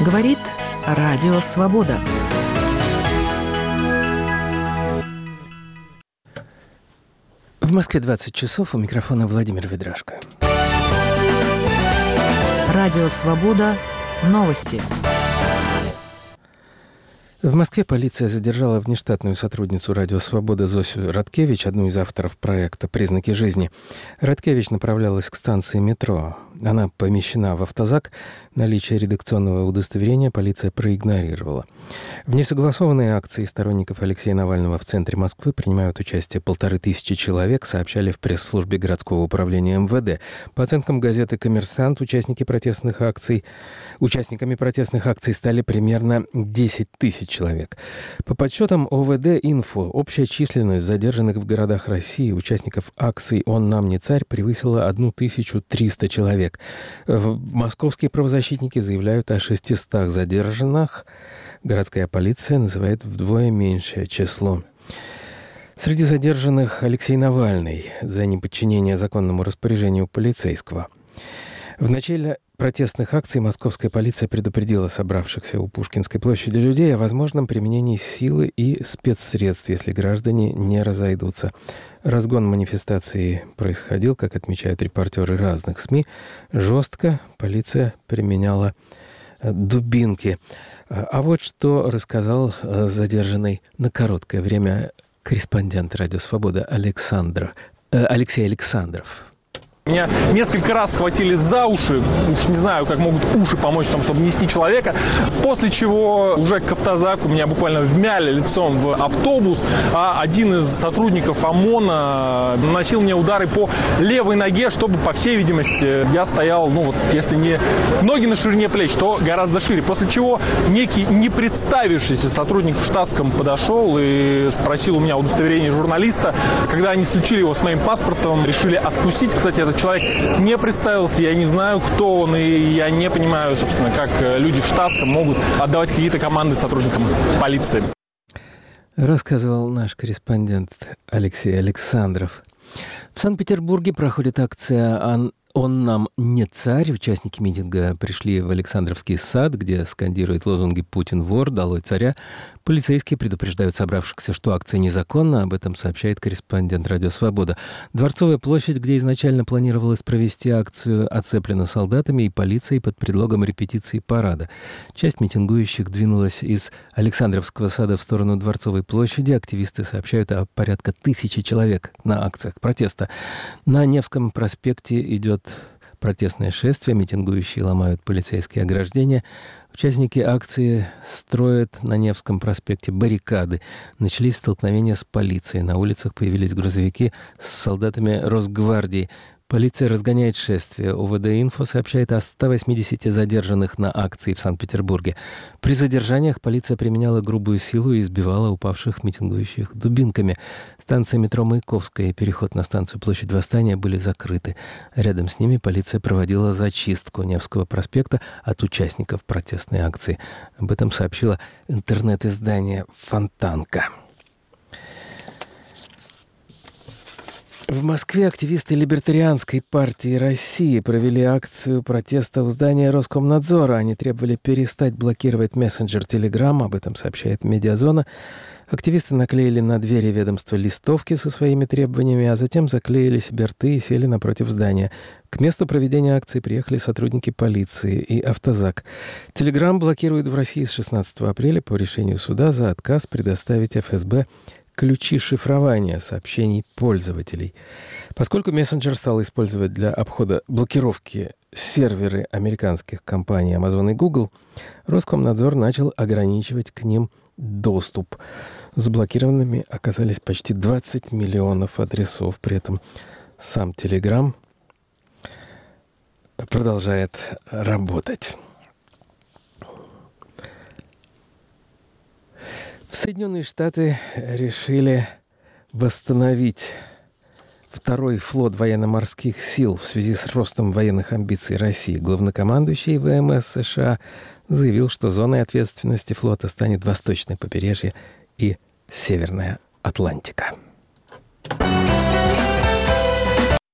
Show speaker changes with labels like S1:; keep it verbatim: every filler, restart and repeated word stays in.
S1: Говорит Радио Свобода.
S2: В Москве двадцать часов, у микрофона Владимир Ведрашко.
S1: Радио Свобода. Новости.
S2: В Москве полиция задержала внештатную сотрудницу «Радио Свобода» Зосю Радкевич, одну из авторов проекта «Признаки жизни». Радкевич направлялась к станции метро. Она помещена в автозак. Наличие редакционного удостоверения полиция проигнорировала. В несогласованной акции сторонников Алексея Навального в центре Москвы принимают участие полторы тысячи человек, сообщали в пресс-службе городского управления эм вэ дэ. По оценкам газеты «Коммерсант», участники протестных акций, участниками протестных акций стали примерно десять тысяч человек. По подсчетам о вэ дэ-Инфо, общая численность задержанных в городах России участников акций «Он нам не царь» превысила тысячу триста человек. Московские правозащитники заявляют о шестистах задержанных. Городская полиция называет вдвое меньшее число. Среди задержанных Алексей Навальный за неподчинение законному распоряжению полицейского. В начале протестных акций московская полиция предупредила собравшихся у Пушкинской площади людей о возможном применении силы и спецсредств, если граждане не разойдутся. Разгон манифестации происходил, как отмечают репортеры разных СМИ, жестко. Полиция применяла дубинки. А вот что рассказал задержанный на короткое время корреспондент «Радио Свобода» Александр, э, Алексей Александров.
S3: Меня несколько раз схватили за уши, уж не знаю, как могут уши помочь в том, чтобы нести человека, после чего уже к автозаку меня буквально вмяли лицом в автобус, а один из сотрудников ОМОНа наносил мне удары по левой ноге, чтобы, по всей видимости, я стоял, ну вот, если не ноги на ширине плеч, то гораздо шире, после чего некий не представившийся сотрудник в штатском подошел и спросил у меня удостоверение журналиста. Когда они сличили его с моим паспортом, решили отпустить. Кстати, этот человек не представился, я не знаю, кто он, и я не понимаю, собственно, как люди в штатском могут отдавать какие-то команды сотрудникам полиции.
S2: Рассказывал наш корреспондент Алексей Александров. В Санкт-Петербурге проходит акция «Он нам не царь». Участники митинга пришли в Александровский сад, где скандируют лозунги «Путин вор», «Долой царя». Полицейские предупреждают собравшихся, что акция незаконна. Об этом сообщает корреспондент «Радио Свобода». Дворцовая площадь, где изначально планировалось провести акцию, оцеплена солдатами и полицией под предлогом репетиции парада. Часть митингующих двинулась из Александровского сада в сторону Дворцовой площади. Активисты сообщают о порядка тысячи человек на акциях протеста. На Невском проспекте идет протестное шествие, митингующие ломают полицейские ограждения. Участники акции строят на Невском проспекте баррикады. Начались столкновения с полицией. На улицах появились грузовики с солдатами Росгвардии. Полиция разгоняет шествие. о вэ дэ-Инфо сообщает о ста восьмидесяти задержанных на акции в Санкт-Петербурге. При задержаниях полиция применяла грубую силу и избивала упавших митингующих дубинками. Станция метро Маяковская и переход на станцию Площадь Восстания были закрыты. Рядом с ними полиция проводила зачистку Невского проспекта от участников протестной акции. Об этом сообщило интернет-издание «Фонтанка». В Москве активисты Либертарианской партии России провели акцию протеста у здания Роскомнадзора. Они требовали перестать блокировать мессенджер Telegram, об этом сообщает «Медиазона». Активисты наклеили на двери ведомства листовки со своими требованиями, а затем заклеили себе рты и сели напротив здания. К месту проведения акции приехали сотрудники полиции и автозак. Telegram блокирует в России с шестнадцатого апреля по решению суда за отказ предоставить эф эс бэ ключи шифрования сообщений пользователей. Поскольку мессенджер стал использовать для обхода блокировки серверы американских компаний Amazon и Google, Роскомнадзор начал ограничивать к ним доступ. Заблокированными оказались почти двадцать миллионов адресов. При этом сам Telegram продолжает работать. Соединенные Штаты решили восстановить второй флот военно-морских сил в связи с ростом военных амбиций России. Главнокомандующий вэ эм эс США заявил, что зоной ответственности флота станет восточное побережье и Северная Атлантика.